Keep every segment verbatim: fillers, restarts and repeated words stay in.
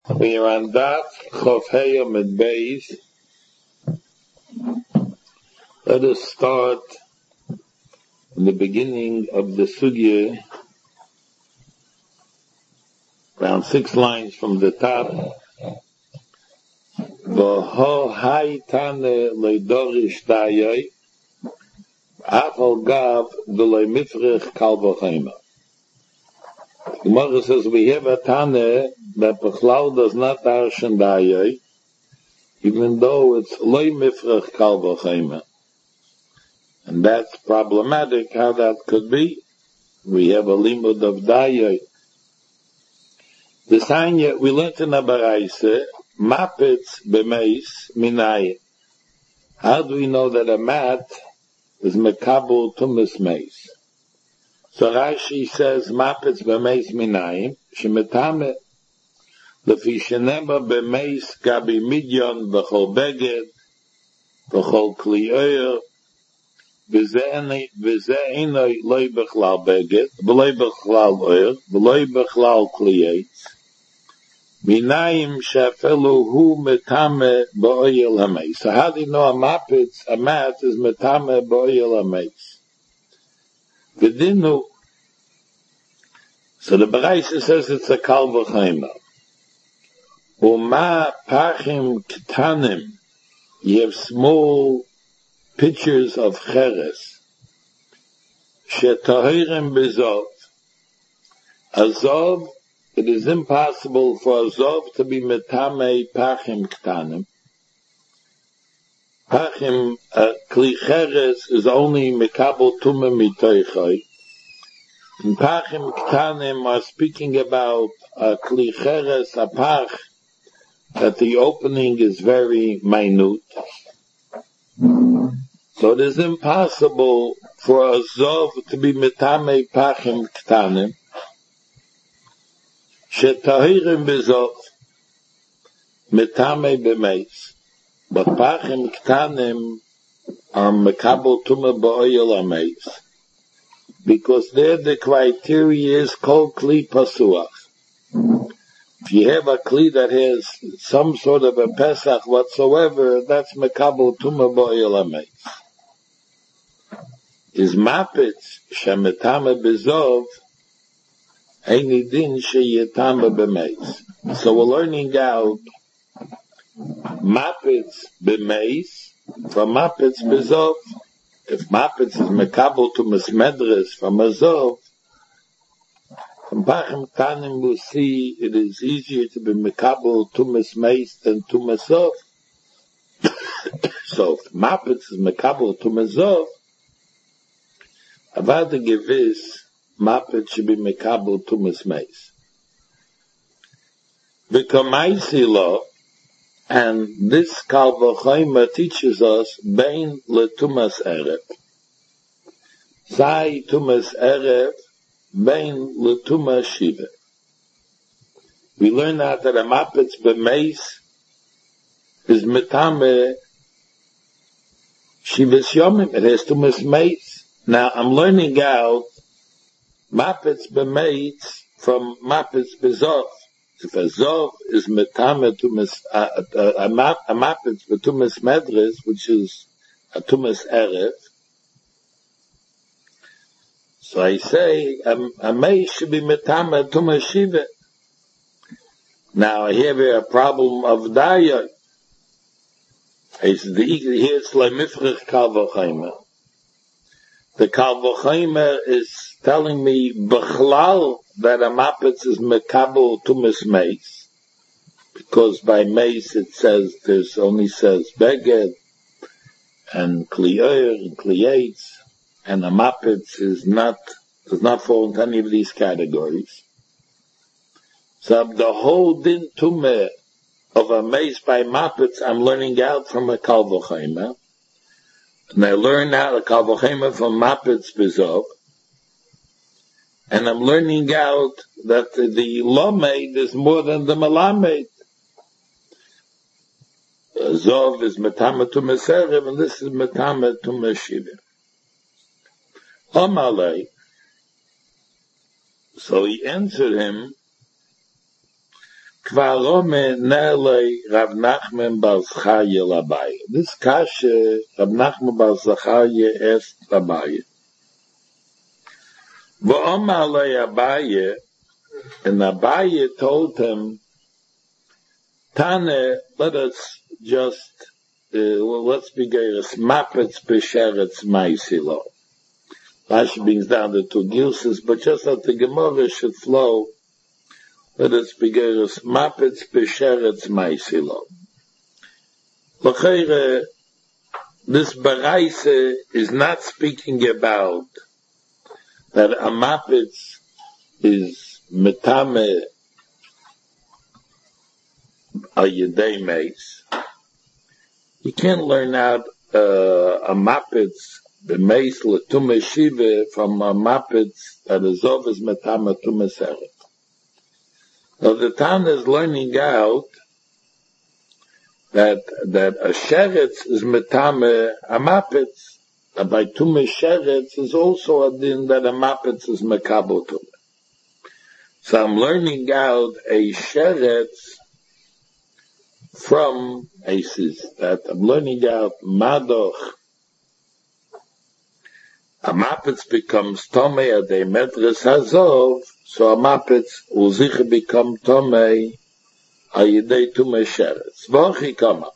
We are on Daf Chof Heya Med Beis. Let us start in the beginning of the sugya, around six lines from the top. V'ho hai tane leidorish dayai, afal gav d'lei mifrich kal v'chema. The Gemara says we have a tane that Bechlal does not darshan dayai, even though it's lei mifrich kal v'chema. And that's problematic, how that could be. We have a limud of dayai. The Sanya, we learned in a baraisa, mapets b'meis minai. How do we know that a mat is mekabel tumis meis? So Rashi says, mapets b'meis minai, shemetame, lefi shenema b'meis gabi midyon v'chol beged, v'chol kli oyer, v'ze einoi loi b'chlal beged, v'loi b'chlal oyer, v'loi b'chlal kli eitz, minayim shafelu hu metame ba'oyel hameis. So how do you know a mapitz, a mat is metame ba'oyel hameis? V'dinu, so the Baraisa says it's a kal v'chema. Uma pachim ketanim, you have small pitchers of cheres, shetahirim bezov, azov, it is impossible for azov to be metame pachim ketanim. Pachim, uh, kli cheres is only mekabel tume mitoichai. And pachim ketanim are speaking about uh, kli cheres, a pach, that the opening is very minute. So it is impossible for a zov to be metame pachim ketanim. Shetahirim bezov metame b'meis. But pachim ketanim are mekabel tume ba'oyel hameis. Because there the criteria is kol kli pasuach. If you have a kli that has some sort of a pesach whatsoever, that's mekabel tume ba'oyel hameis. Is mapitz shemetame bezov eini din sheyetame b'meis. So we're learning out mapitz b'meis from mapitz bezov. If mapitz is mekabel tumas medres from azov, from pachim tanim we'll see it is easier to be mekabel tumas meis than tumas zov. So if mapitz is mekabel tumas zov, avad gewiss mapitz should be mekabel tumas meis. V'kamaisi lo, and this kal v'chema teaches us bein letumas erev. Zai tumas erev, bein letumas shiva. We learn out that a mapitz b'meis is metame shivas yomim. It has tumas meis. Now I'm learning out mapitz b'meis from mapitz b'zov. If a zov is metame tumas, a, a, a, a mapitz b'tumas medres, which is a tumas erev, so I say a, a meis should be metame tumas shiva. Now I have here a problem of daya. It's the here it's lemifrich kal v'chema. The kal v'chema is telling me b'chlal that a mapitz is mekabel tumas meis, because by meis it says there's only says beged and kliyer and kliyates, and a mapitz is not does not fall into any of these categories. So the whole din tumeh of a meis by mapitz I'm learning out from a kal v'chema, and I learn out a kal v'chema from mapitz bezov. And I'm learning out that the, the lomed is more than the melamed. Zov is metame tumas erev, and this is metame tumas shiva. Amalei. So he answered him, Kvarome Nele Rav Nachman Bar Zachariah L'Abaye. This kasha Rav Nachman Bar Zachariah asked L'Abaye. V'omar le Abaye, and Abaye told him, Tane, let us just, uh, well, let's begin as Mapetz B'Sheretz Ma'isilo. Rashi brings down the two gilses, but just that the Gemara should flow, let us begin as Mapetz B'Sheretz Ma'isilo. L'cheire, this Baraise is not speaking about that a Mapetz is metame a yedei meis. You can't learn out uh, a Mapetz the meis l'tume shiva from a Mapetz that is of is metame tume seret. Now the Tana is learning out that that a sheretz is metame a Mapetz. And by tume sheretz is also a din that a Mapetz is mekabel tume. So I'm learning out a sheretz from Aces, that I'm learning out Madoch. A Mapetz becomes Tomei at a Medres Hazov, so a Mapetz will sicher become Tomei a Yidei Tume Sheretz. Vochi Kama.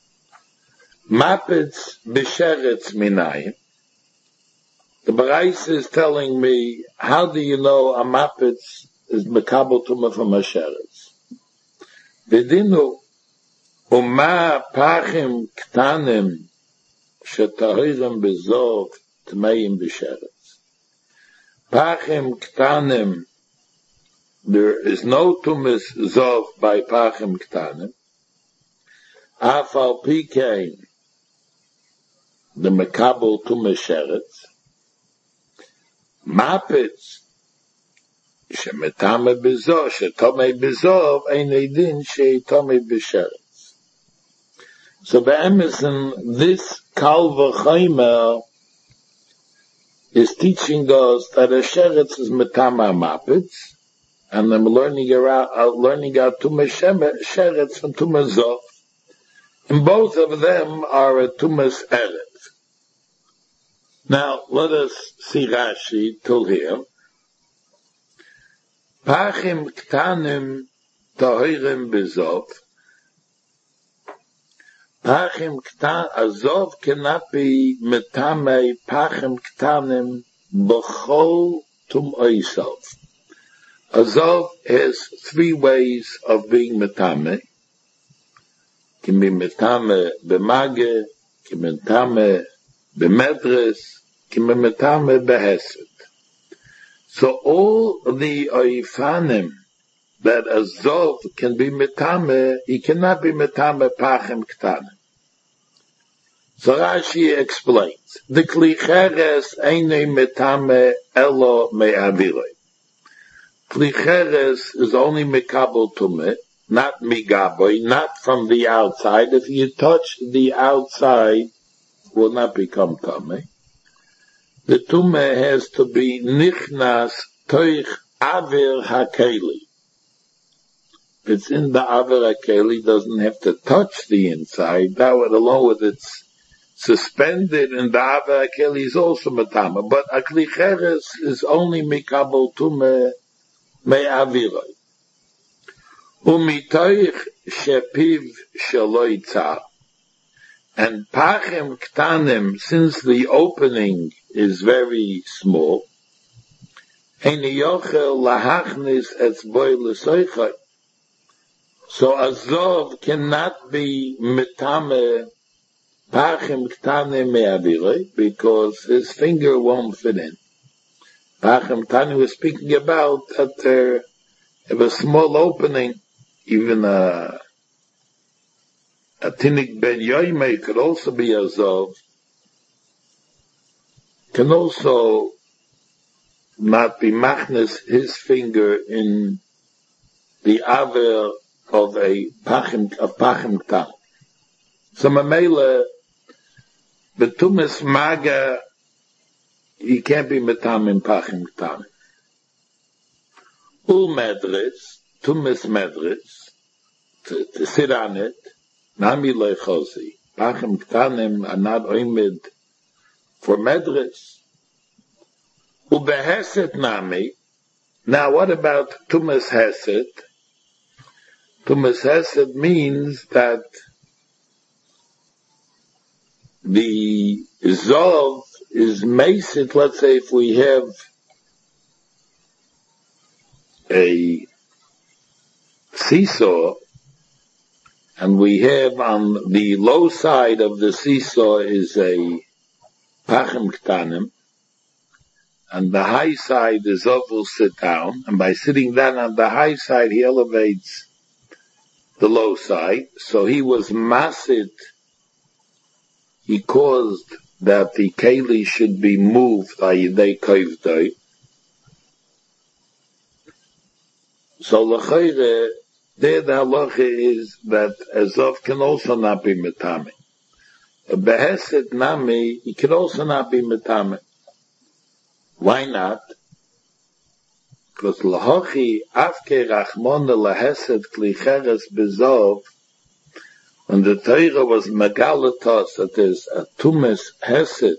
Mapetz B'Sheretz Minayim. The Baraisa is telling me, how do you know a Mapetz is Mekabel Tume from a Sheretz? V'dinu Uma pachim ktanim shetahirim bezov tmeim b'sheretz. Pachim ktanim, there is no tumis zov by pachim ktanim. Afal pikein, the mekabel tumis sheretz. Mapetz shemetame bezov, shetomei bezov, ein edin shetomei b'sheretz. So Be'emerson, this Kal V'Chaimer is teaching us that a sheretz is metama mapetz, and I'm learning out, uh, learning out Tumas sheretz and Tumas zov, and both of them are a Tumas eretz. Now let us see Rashi till here. Pachim ktanim tahirim bezov. Pachim ktan, azov cannot be metame pachim ktanim b'chol tum oisov. Azov has three ways of being metame. Can be metame b'mage, can be metame b'medres, can be metame b'hesed. So all the oifanim that azov can be metame, he cannot be metame pachim ktanim. So Rashi explains, the klicheres eine metame elo me'aviroi. Klicheres is only mekabel tume, not migaboy, not from the outside. If you touch the outside, it will not become tame. The tume has to be nichnas toich avir hakeli. If it's in the avir hakeli, doesn't have to touch the inside. That would, along with its suspended in the avir hakeli, is also matama. But a klicheres is only mikabel tume me'aviroi. Umitoich shepiv sheloi tzar. And pachim ktanim, since the opening is very small, ein yochel lahachnis etzboi l'soichai. So azov cannot be metame pachim ktanim me'aviroi, because his finger won't fit in. Pachim ktanim was speaking about that there have a small opening, even a a tinik ben yoimei could also be azov, can also not be machnes his finger in the aver of a pachim, of pachim ktan. So mamela, betumis maga, he can't be metam in pachim ktan. Ul medres, tumis medres, to, to sit on it. Nami lechosi. Pachim ktanim are not oimid for medres. Ubeheset nami. Now what about tumas hesed? Tumas hesed means that the zov is mesit. Let's say if we have a seesaw, and we have on the low side of the seesaw is a pachim ktanim, and the high side the zov will sit down, and by sitting down on the high side he elevates the low side. So he was masid. He caused that the keli should be moved by yidei kovdoi. So l'chayre, there the halacha is that a zov can also not be metame. A beheset nami, he can also not be metame. Why not? Because lahochi afke rachmona laheset klicheres bezov. When the Torah was megalatos that there's a tumas hesed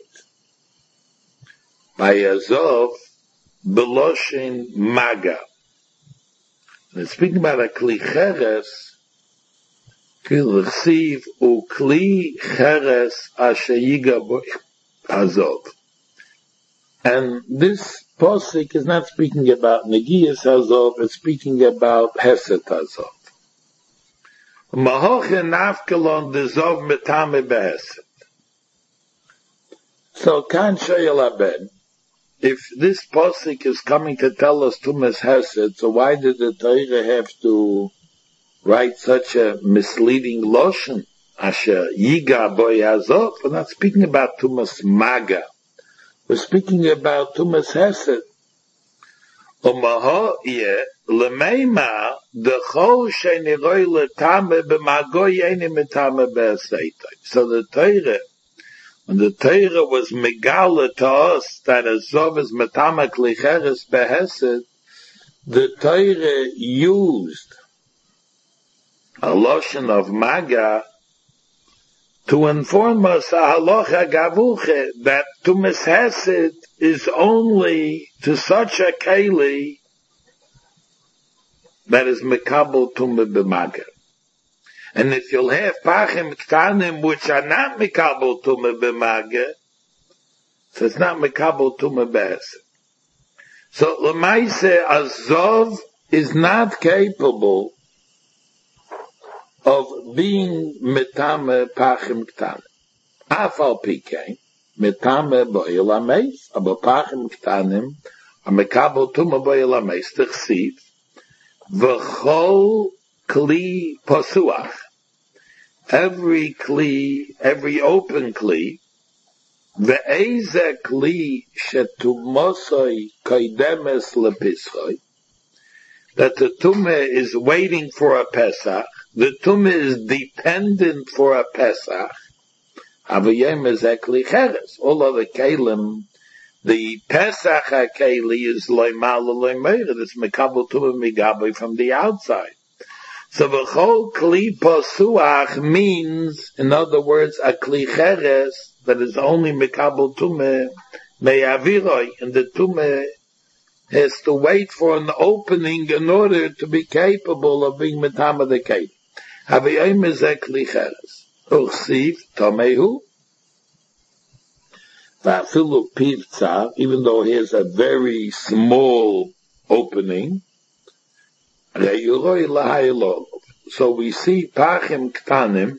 by a zov beloshin maga. And speaking about a kli cheres, kli receive u kli cheres asher yiga bo azov. And this posik is not speaking about negiyas azov, it's speaking about hesed azov. Mahoche nafkelon dezov metame behesed. So kan shayel aben. If this posik is coming to tell us tumas hesed, so why did the Torah have to write such a misleading lotion? Asher yiga bo yazov. We're not speaking about tumas maga. We're speaking about tumas hesed. Umaho ye lemeima dechol sheniroi letame b'mago yeni metame be'aseitoi. So the Torah, when the Torah was megala to us that a zov is metame klicheres behesed, the Torah used a lotion of maga to inform us a halacha gavuche that tumas hesed is only to such a keli that is mekabel tumah b'maga. And if you'll have pachim ktanim which are not mekabel tumah b'maga, so it's not mekabel tumah b'hesed. So l'maise azov is not capable of being metame pachim ktanim. Afal pikein metame bo'il hameis, aber pachim ktanim are mekabel tumah bo'il hameis. T'chsiv v'chol kli posuach. Every kli, every open kli, ve'eze kli shetumosoi koidemes lepischoi, that the tumah is waiting for a Pesach, the tumah is dependent for a Pesach, avayem is a kli cheres. All other kelim, the Pesach HaKeli is loimala loimeira, it's mekabel tumah migabe from the outside. So the whole kli posuach means, in other words, a kli cheres that is only mekabel tumah me'aviroi, and the tumah has to wait for an opening in order to be capable of being metama the keli. Havayim is a kli cheres. Uchsiv tomehu. Vafilu pivtza, even though he has a very small opening. So we see pachim ktanim,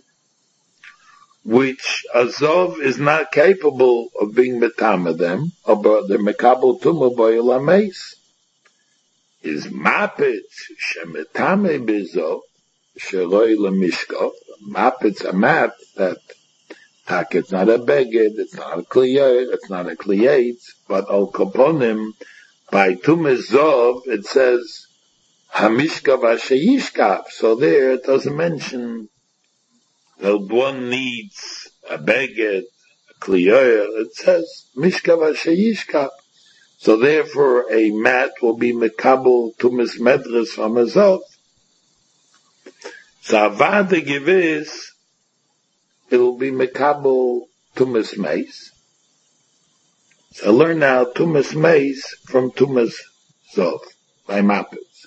which azov is not capable of being metama them, but the mekabel tumah bo'il hameis. Is mapet shemetame bezov sheroi lemishkov. Mapet's a mat that tak, it's not a beged, it's not a kliyot, it's not a kliyot, but al koponim by tumah zov it says Hamishkav Ashayishkav. So there it doesn't mention that one needs a beged, a kliyoyer. It says Mishkav Ashayishkav. So therefore a mat will be mekabel tumas medres from a zov. So avada gewiss, it will be mekabel tumas meis. So I learn now tumas meis from tumas zov, by mapets.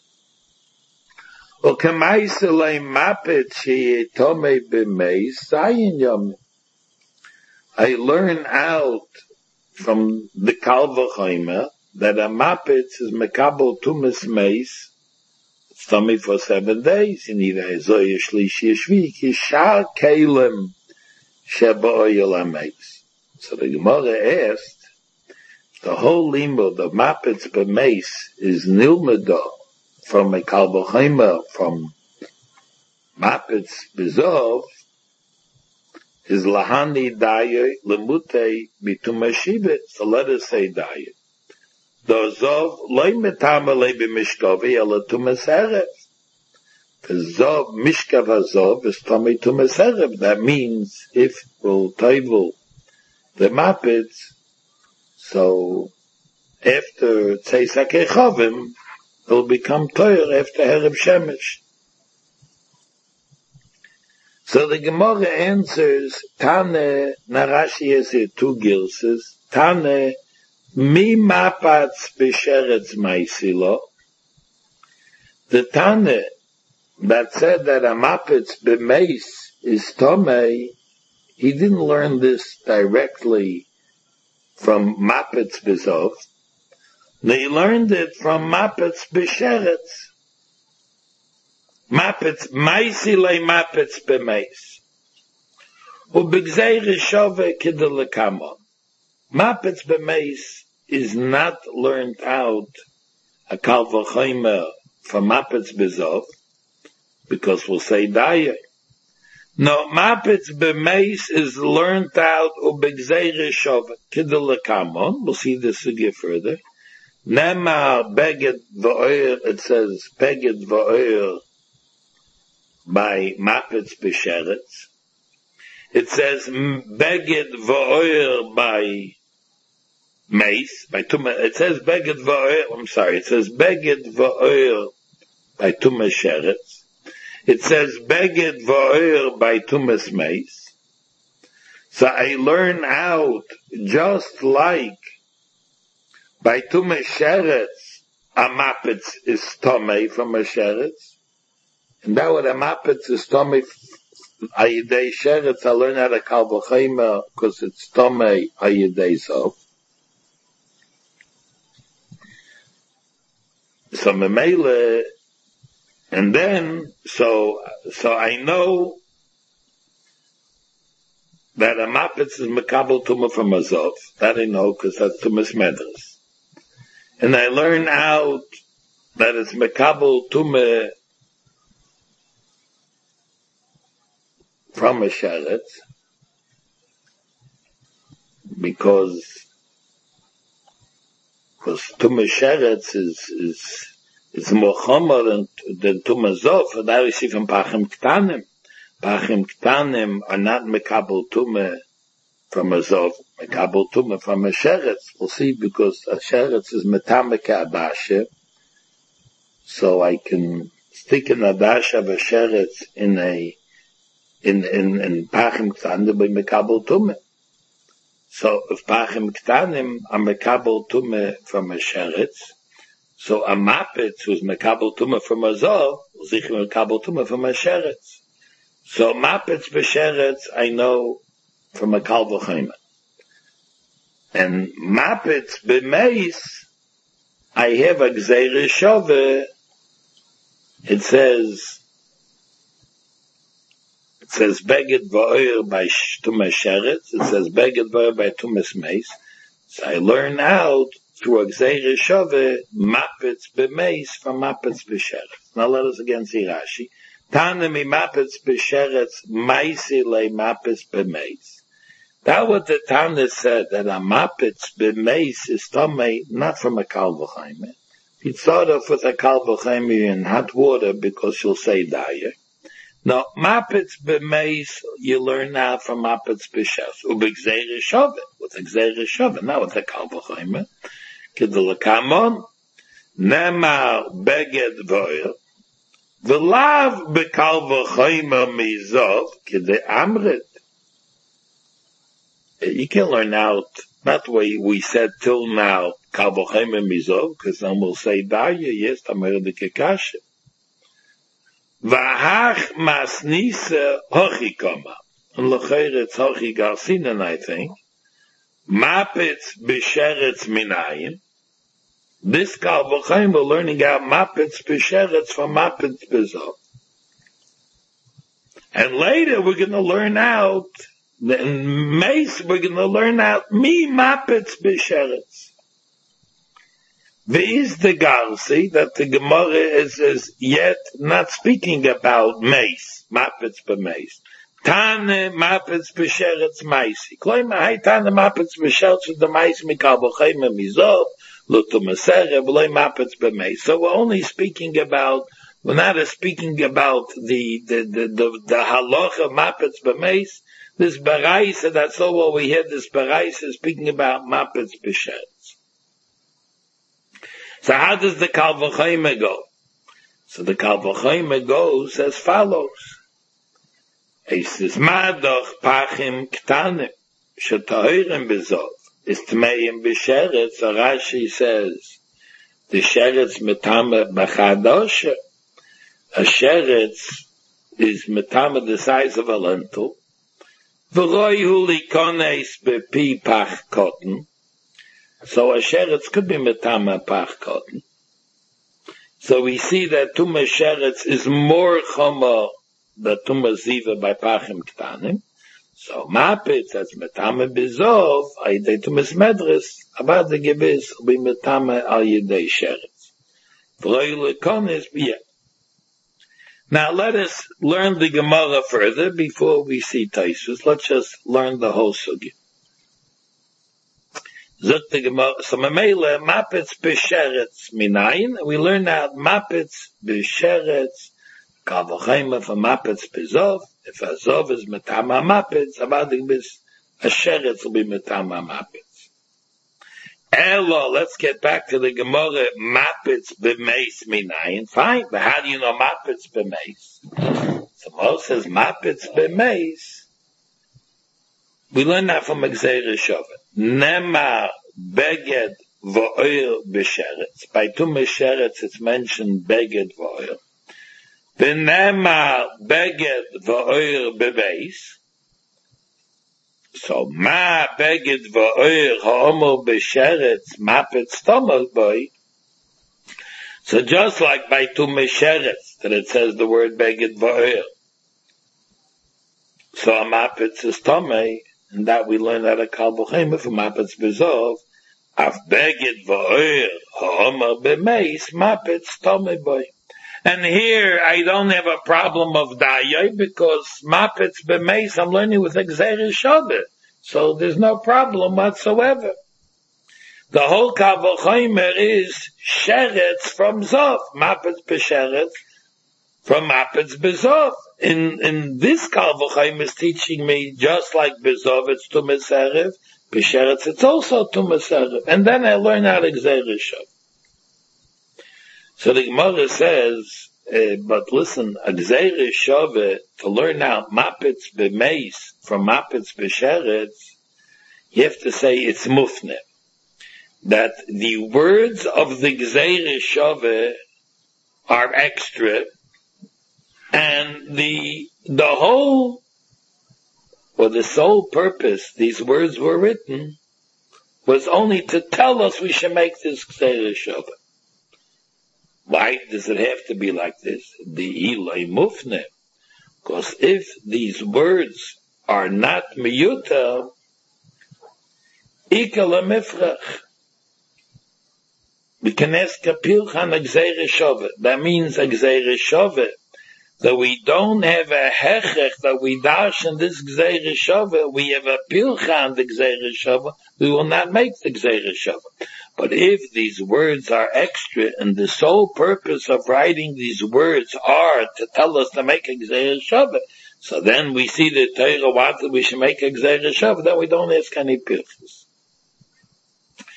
Well, kamaisa lay mapet she tome b'meis zayin yom. I learn out from the Kal V'chomer that a mapet is mekabel tumas meis tummy for seven days. In either Zoya Shlishi Shvik, Yishar Kalem Sheba Oyel HaMeis. So the Gemara asked, the whole limud of Mapetz B'meis is Nilmeda from a Kal V'chomer, from Mapetz B'zov, is Lahani Daye Lemute Bitum Shibet. So let us say Daye. The Zov loy metama loy b'mishkavi ela tumas erev. The Zov mishkav hazov is tummy tumas erev. That means if we'll table the mapets, so after tzeis hakechavim, it'll become toyer after erev shemesh. So the Gemara answers, Tane, Narashi has here two gilses, Tane, Mi mapats b'sheretz ma'isilo. The Tane that said that a mapats b'meis is tomei, he didn't learn this directly from mapats b'zov. He learned it from mapats b'sheretz. Mapats ma'isile mapats b'meis. Ub'gzei rishove kidelekamon. Mapets b'meis is not learned out a Kal V'chomer from Mapets b'zov, because we'll say Daye. No, Mapets b'meis is learned out ub'gzei rishov kidel lekamon. We'll see this again further. Nema beged v'oyer, it says beged v'oyer by Mapets b'sheretz. It says beged v'oyer by meis, by tuma. It says beged v'oyer. I'm sorry. It says beged v'oyer by tumas sheretz. It says beged v'oyer by tumas meis. So I learn out just like by tumas sheretz, a mapetz is tomei from a sheretz, and that what a mapetz is tomei. Ayidei sheretz, I learn how to Kal V'chomer because it's tomei ayidei zov. So memele, and then so so I know that a mapetz is mekabel tumah from a zov. That I know because that's tumas medras. And I learn out that it's mekabel tumah from a sheretz, because because tumas sheretz is is is more chomer than than tumas zov. And that we see from pachim ktanim. Pachim ktanim are not mekabel tumah from a zov, mekabel tumah from a sheretz. We'll see, because a sheretz is metameke adashe, so I can stick an adashe of a sheretz in a in in in pachim ktanim by mekabel tumah. So if pachim ktanim are mekabel tumah from a sheretz, so a mapetz who's mekabel tumah from a zov will sich mekabel tumah from a sheretz. So mapetz b'sheretz I know from a Kal V'chomer, and mapetz b'meis I have a gzei rishove. It says it says beged v'oyer by tumas sheretz. It says beged v'oyer by tumas meis. So I learn out through a gzei rishove mapetz b'meis from mapetz b'sheretz. Now let us again see Rashi. Tana mi mapetz b'sheretz maisi le mapetz b'meis. That what the Tana said, that a mapetz b'meis is tomei not from a Kal V'chomer. He start off with a Kal V'chomer in hot water because you'll say Daye. Now mapetz b'meis you learn now from mapetz b'sheretz ub'gzei rishove, with a gzei rishove, not with a Kal V'chomer. Kidel kamon nema beged v'oyer. V'lav bekal v'choyma mizov k'de amrit. You can learn out, not the way we said till now, kal v'choyma mizov, because some will say Daya, yes, tamer de kekashe. V'hach masnisa hochi koma. And l'chayr it's hochi garsinan, I think. Mapitz b'sheretz minayim. This kal v'choyma, we're learning out mapitz b'sheretz from mapitz b'zov. And later we're going to learn out, in Mace we're going to learn out mi mapitz b'sheretz. There is the Garsi that the Gemara is, is yet not speaking about Mace, mapitz b'mace. Tane mapitz b'sheretz maisi. Kloima hay tane mapitz b'sheretz the maisi mikal v'choyma mizov lutu mesere v'loi mapitz b'mace. So we're only speaking about, we're not speaking about the the the the, the halacha mapitz b'mace. This baraisa, that's all what we hear. This baraisa is speaking about mapitz b'sheretz. So how does the kal v'choyma go? So the kal v'choyma goes as follows. Es is madoch pachim ktanim shetoirim bezov is tmeim b'sheretz. So Rashi says the sheretz metama b'chadosha. A sheretz is metama the size of a lentil. V'roi hu likones b'pi pach cotton. So a sheretz could be metama pach cotton. So we see that tuma sheretz is more choma the tuma ziva by pachim ktanim. So mapitz, that's metame bizov, ayidei tumas medres, about the gebis will be metame al yidei sheretz. V'roi lekonis b'yeh. Now let us learn the Gemara further before we see Taisus. Let's just learn the whole sugya. Zut the Gemara, so memele mapitz b'sheretz minayin. We learn now mapitz b'sheretz. Kal v'choyma for mapitz b'zov. If a zov is metama mapitz, about the bis a sheretz will be metama mapitz. Elo, let's get back to the Gemara. Mapitz b'meis minayin. Fine, but how do you know mapitz b'meis? So Moshe says mapitz b'meis. We learn that from Gzeira Shovet. Nemar beged v'oil b'sheretz. By two mesheretz it's mentioned beged v'oil. V'nemar beged v'oil b'beis. So ma beged v'oil ha'omer b'sheretz mapitz tomel boy. So just like by two mesheretz that it says the word beged v'oil. So a mapitz is tomei. And that we learn that a kal v'choyma from mapitz bezov, af beged v'oir ha'omer b'meis mapitz tomei boy. And here I don't have a problem of dayai because mapitz b'meis I'm learning with Gzeira Shovet, so there's no problem whatsoever. The whole kal v'choyma is sheretz from zov, mapitz b'sheretz from mapitz bezov. In, in this kal v'choyma is teaching me just like bezov it's tumas erev, b'sheretz it's also tumas erev. And then I learn how to Gzeira Shovet. So the Gemara says, uh, but listen, a Gzeira Shovet, to learn out mapitz b'meis from mapitz b'sheretz, you have to say it's mufne. That the words of the Gzeira Shovet are extra, and the the whole, or the sole purpose these words were written was only to tell us we should make this Gzeira Shovet. Why does it have to be like this? The Ilay Mufne. Because if these words are not miyuta, ikala mifrach. We can ask a pilchan a Gzeira Shovet. That means a Gzeira Shovet. That we don't have a hechech that we dash in this Gzeira Shovet. We have a pilchan the Gzeira Shovet. We will not make the Gzeira Shovet. But if these words are extra and the sole purpose of writing these words are to tell us to make a Gzeira Shovet, so then we see the Torah wanted we should make a Gzeira Shovet, then we don't ask any pilchus.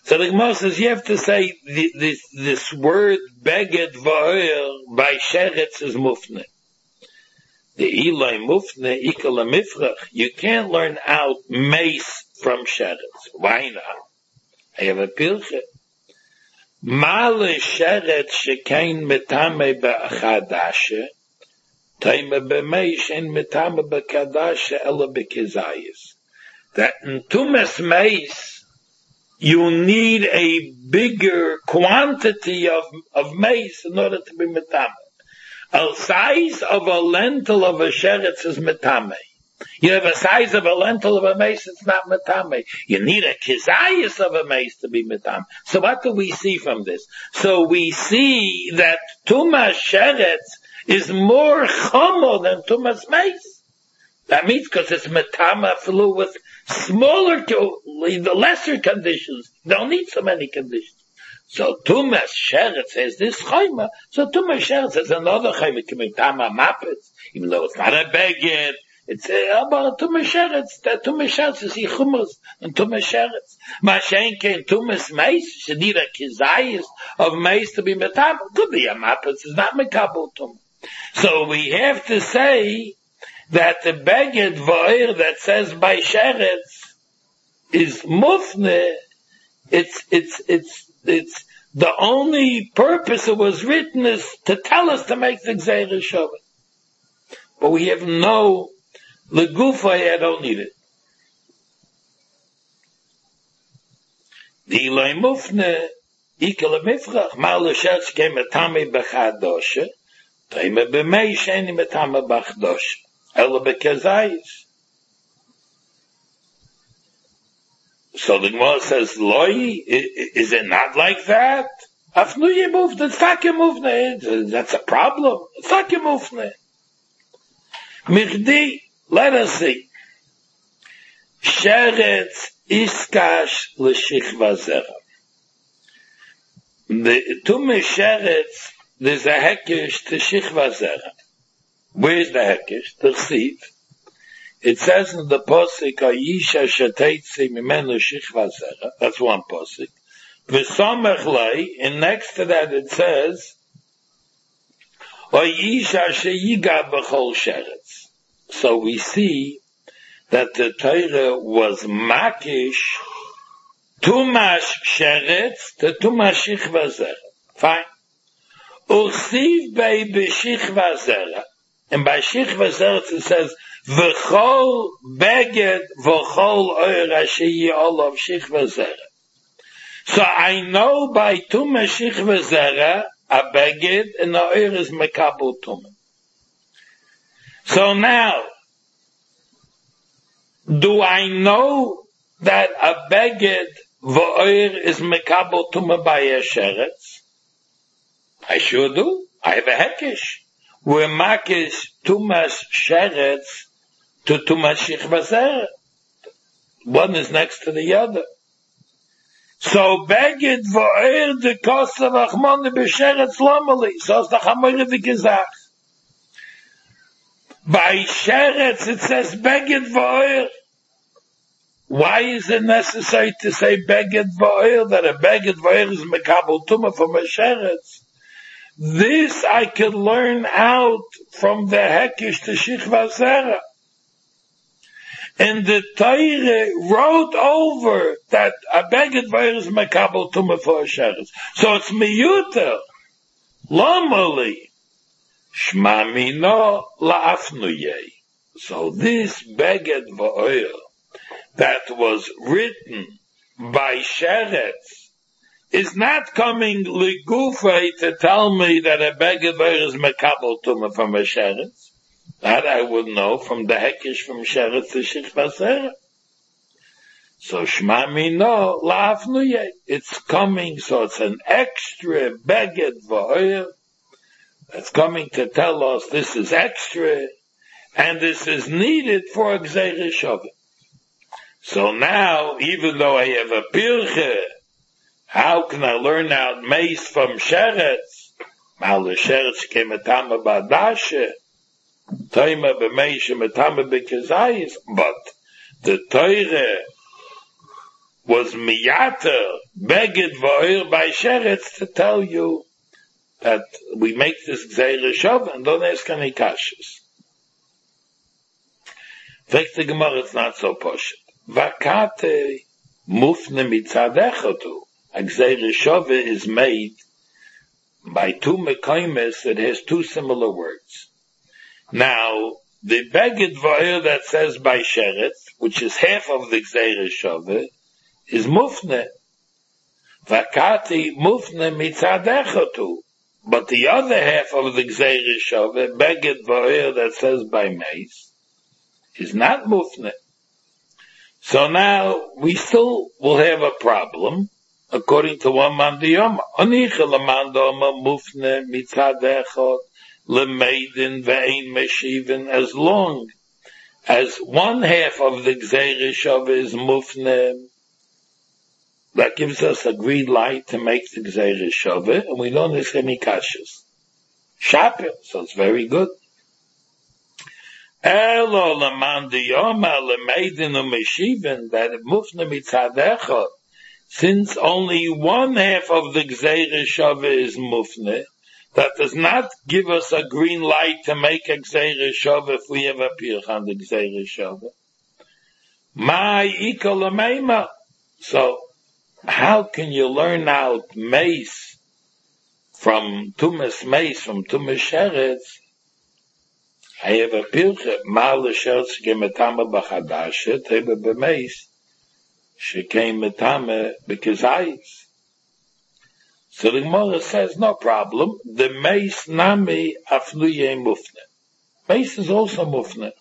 So the Gemara says you have to say the, this this word beged va'oir by sheretz is mufne. The Eloi mufne ikal mifrach. You can't learn out mace from sheretz. Why not? I have a pilche. Male sheretz shekein metame be'achadashe, taime be'meish en metame be'kadashe ela be'kizayis. That in tumas mace, you need a bigger quantity of, of mace in order to be metame. A size of a lentil of a sheretz is metame. You have a size of a lentil of a mace, it's not metame. You need a kizayis of a mace to be metame. So what do we see from this? So we see that tumas sheretz is more chomo than tumas mace. That means because it's metame flu with smaller, the lesser conditions. You don't need so many conditions. So tumas sheretz says this chayma. So tumas sheretz is another chayma. Metame mapets, even though it's not a beged. It's uh, about tumas sheretz. That tumas sheretz is yichumas and tumas sheretz. Mashenke and tumas mace should need a kizayis of mace to be metabel. Could be a mapets. It's not mekabel tum. So we have to say that the beged va'ir that says by sheretz is mufne. It's it's it's it's the only purpose it was written is to tell us to make the gzeira shavah. But we have no legufa. I don't need it. The ilay mufne ikal mifrach mal sheretz came metame bechadoshe taime b'mei sheni metame b'chdoshe ela bekezayis. So the Gemara says, Loi, is it not like that? Afnuye moved, it's takke movne. That's a problem. It's takke movne. Michdi, let us see. Sheretz iskash l'shichva zera. The tume sheretz, there's a hekesh to shichva zera. Where's the hekesh? The chsiv. It says in the posik, Ayisha sheteitzi mimenu shichva zera. That's one posik. V'samech lei, and next to that it says, Ayisha sheyiga b'chol sheretz. So we see that the Torah was makish tumash sheretz to tumash shichva zera. Fine. Usiv bei b'shichva zera. And by shichva zera it says, V'chol beged v'chol oir asheyi olav shichva zera. So I know by tuma shichva zera, a beged, and the oir is mekabel tuma. So now, do I know that a beged v'oir is mekabel tuma by a sheretz? I sure do. I have a hekesh. Where makish tumas sheretz to tumas shichva zera. One is next to the other. So beged v'oir de kosa v'achmone b'sheretz lomali. So it's the chamore v'gezach. By sheretz it says beged v'oir. Why is it necessary to say beged v'oir, that a beged v'oir is mekabel tumah from a sheretz? This I could learn out from the hekesh to shichva zera. And the Torah wrote over that a beged v'oir is mekabel tumah for a sheretz. So it's miyuter. Lomali. Shma mino la'afnuyei. So this beged v'oir that was written by sheretz is not coming ligufay to tell me that a beged v'oir is mekabel tumah from a sheretz. That I would know from the hekesh from sheretz to shichva zera. So shma mino la'afnuyei. It's coming, so it's an extra beged v'oir that's coming to tell us this is extra, and this is needed for a gzeira shavah. So now, even though I have a pilche, how can I learn out mace from sheretz? Mal sheretz came etama badashe, toima b'meisha metama b'kezayis. But the Torah was miyater beged v'oir by sheretz to tell you that we make this gzeira shava and don't ask any kashas. Fragt the Gemara, it's not so poshut. Vakate mufne mitzadechotu. A gzeira shava is made by two mekaymes that has two similar words. Now, the beged v'oir that says by sheretz, which is half of the gzeira shava, is mufne. Vakati mufne mitzadechotu. But the other half of the gzeira shava, beged v'oir that says by meis, is not mufne. So now we still will have a problem, according to one man diyoma. Onicha leman doma mufne mitzadechot lemeidin ve'ein meshivin, as long as one half of the gzeira shava is mufne, that gives us a green light to make the gzeira shava, and we don't have any kashas. Shapir, so it's very good. Elo leman diyoma lemeidin u'meshivin, that mufne mitzadechot, since only one half of the gzeira shava is mufne, that does not give us a green light to make a gzeira shava if we have a pirch on the gzeira shava. Ma ika lemeima. So, how can you learn out meis from tumas meis, from tumas sheretz? I have a pilche, ma l'sheretz gemetame b'chadashet, hebe b'meis, she came metame b'kezayis. So the Gemara says, no problem, the meis nami afnuye mufne. Meis is also mufne.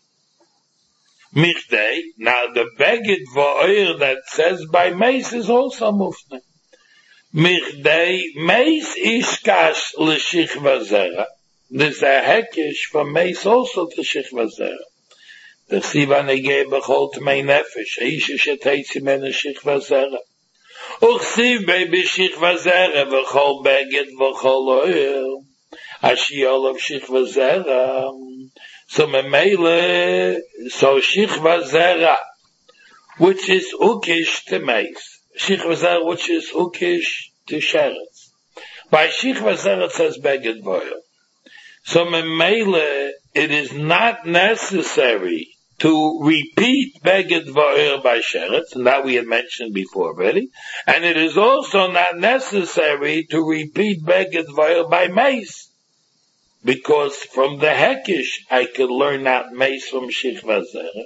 Michdei, now the beged v'oir that says by meis is also mufne. Michdei, meis ishkash l'shichva zera. There's a hekish from meis also to shichva zera. The chsiva negei b'chol t'mei nefesh, ha'isha sheteitzi mena shichva zera. Uchsiv baby shichva zera v'chol beged v'chol oir. Ashiyol of shichva zera. So memele, so shichva zera, which is ukish to meis. Shichva zera, which is ukish to sheretz. By shichva zera it says beged v'oir. So memele, it is not necessary to repeat beged v'oir by sheretz, and that we had mentioned before already. And it is also not necessary to repeat beged v'oir by meis. Because from the hekish, I could learn out meis from shichva zera.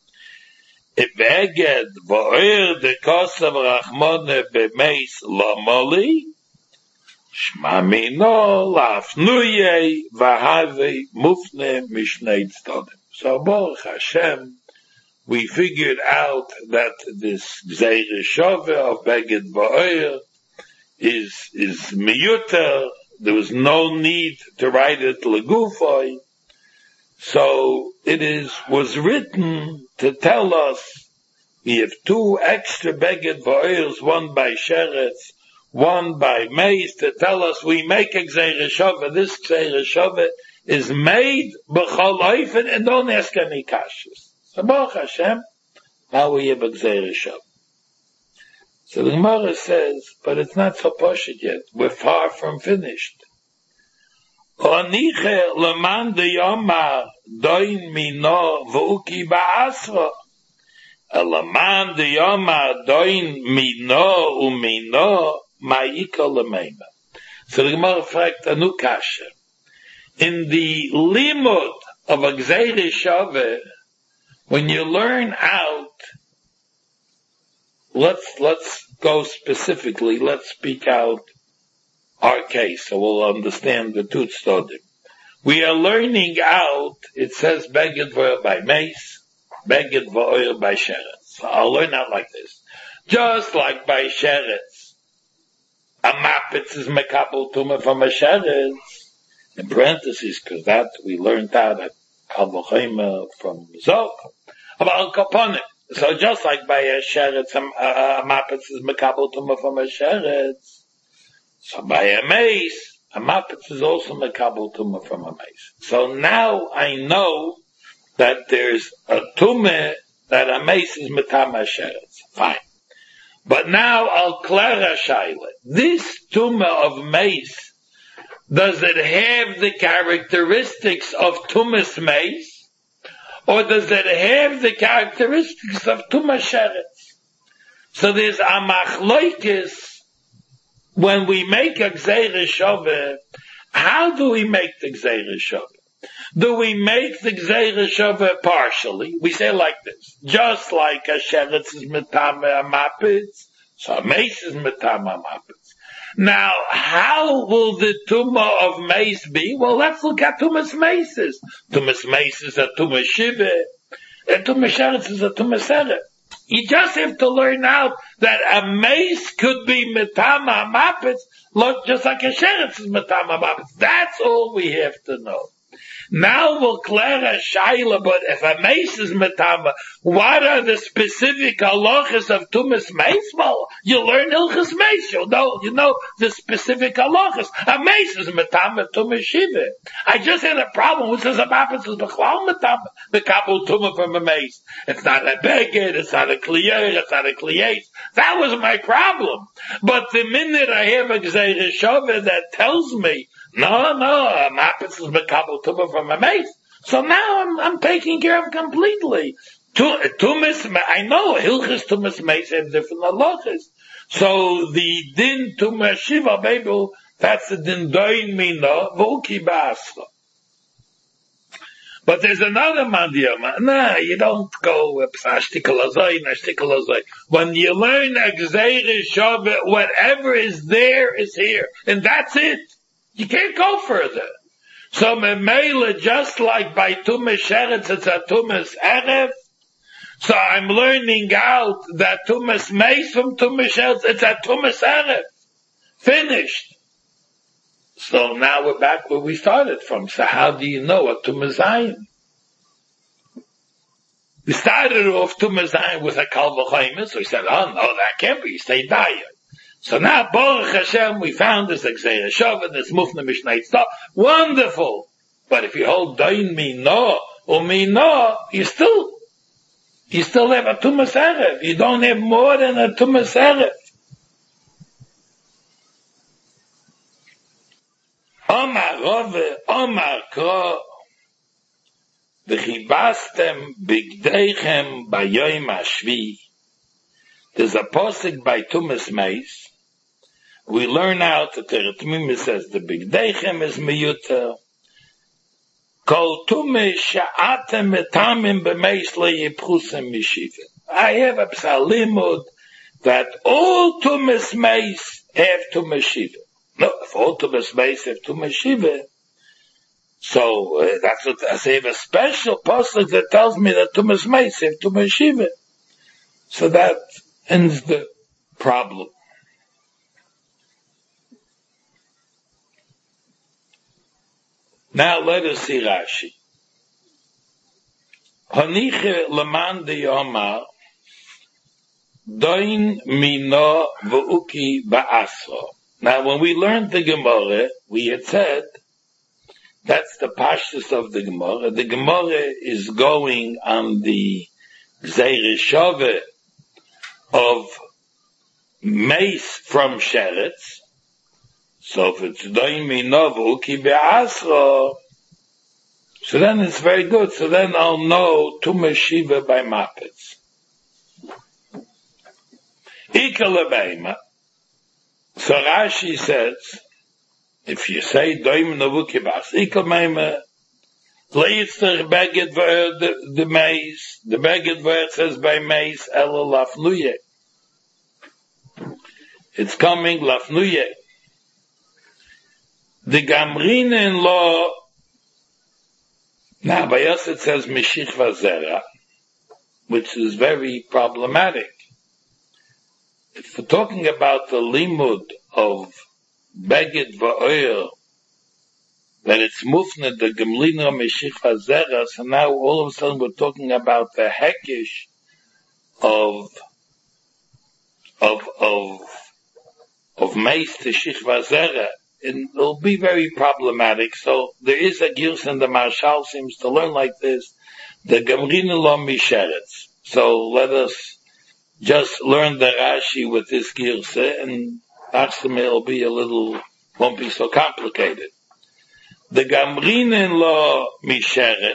If beged v'oir de kosav rachmone b'meis lamoli, shma mino lafnuye v'have mufne mishnei tzdodim. So Baruch Hashem, we figured out that this gzeira shava of beged v'oir is, is miyuter. There was no need to write it legufoi. So it is, was written to tell us we have two extra beged v'oirs, one by sheretz, one by meis, to tell us we make a gzeira shava. This gzeira shava is made b'chol oifen, and don't ask any kashas. So Baruch Hashem, now we have a gzeira shava. So the Gemara says, but it's not so poshut yet. We're far from finished. Oniche leman de yomar doin mino v'uki ba'asra. Leman de yomar doin mino u'mino ma'ika lemeima. So the Gemara fragt a new kasha. In the limud of a gzeira shava, when you learn out, let's, let's go specifically, let's speak out our case, so we'll understand the two tzdodim. We are learning out, it says beged v'oir by meis, beged v'oir by sheretz. So I'll learn out like this. Just like by sheretz, a mapitz is mekabel tumah from a sheretz, in parentheses, because that we learned out at Kal V'chomer from Zok, about kaponim. So just like by a sheretz, a, a, a mapitz is mekabel tumah from a sheretz, so by a meis, a mapitz is also mekabel tumah from a meis. So now I know that there's a tumah that a meis is metama sheretz. Fine. But now I'll clear a shaila. This tumah of mace, does it have the characteristics of tumas mace, or does it have the characteristics of tumas sheretz? So there's a machloikis when we make a gzeira shaveh. How do we make the gzeira shaveh? Do we make the gzeira shaveh partially? We say like this, just like a sheretz is metame a mapitz, so a mace is metame a mapitz. Now, how will the tumah of mace be? Well, let's look at tumas maces. Tumas mace is a tumas shiva, and tumas sheretz is a tumas seret. You just have to learn out that a mace could be metama mapitz, look just like a sheretz is metama mapitz. That's all we have to know. Now we'll clear a shaila, but if a mace is metama, what are the specific halachas of tumas mace? Well, you learn hilchas mace, you know, you know the specific halachas. A mace is metama tumas shiva. I just had a problem who says a mapitz is b'chlal metama, the kabul tumah from a mace. It's not a beged, it's not a kliyer, it's not a kliyes. That was my problem. But the minute I have a gzeira shaveh that tells me, no, no, a mapitz is b'kabul tumah from a mace. So now I'm, I'm taking care of completely. Tumas, I know, hilchas tumas mace have different halachas. So the din tumas shiva, baby, that's the din doin mina, v'uki ba'asra. But there's another mandiyama. Nah, you don't go, when you learn a gzeira shaveh, whatever is there is here. And that's it. You can't go further. So memela, just like by tumas sheretz, it's a tumas erev. So I'm learning out that tumas mace from tumas sheretz, it's a tumas erev. Finished. So now we're back where we started from. So how do you know what tumas zayin? We started off tumas zayin with a kal v'chayim, so we said, oh no, that can't be. You say daya. So now, Baruch Hashem, we found this gzeira shaveh, this mufna mishnah stuff. Wonderful. But if you hold dain mina or mina, you still, you still have a tumas erev. You don't have more than a tumas erev. Omar Rove, Omar Kro, v'chibastem bigdeichem bayoyim hashvi. There's a posik by tumas mace. We learn out that the Ritmim says the bigdeichem is miyuter. Kol tumas sha'atem etamim b'meis le'yipchusem mishiva. I have a psalimud that all tumas mace have tumas shiva. No, if all tumas mace have tumas shiva, so uh, that's what I say. I have a special posik that tells me that tumas mace have tumas shiva. So that ends the problem. Now let us see Rashi. Haniche leman de yomar doin mino v'uki ba'asro. Now when we learned the Gemara, we had said that's the pashtus of the Gemara. The Gemara is going on the gzeira shaveh of mace from sheretz. So if it's doin mino ki be'asra, so then it's very good. So then I'll know tumas shiva by mapitz. Ika lebeima. So Rashi says, if you say doin mino ki be'asra, ika lebeima, leitzer beged v'er the, the mace, the beged v'er says by mace, ela lafnuye. It's coming lafnuye. The Gamrina in law, now by us it says Meshich Vazera, which is very problematic. If we're talking about the limud of Beged Va'oyer, that it's mufna the Gamrina Meshich Vazera, so now all of a sudden we're talking about the hekish of of of of Meis to Shich Vazera. It'll be very problematic. So there is a gilus, and the Marshal seems to learn like this. The Gamrina lo misheretz. So let us just learn the Rashi with this girsa, and Achsam it'll be a little, won't be so complicated. The Gamrinin law Misheretz,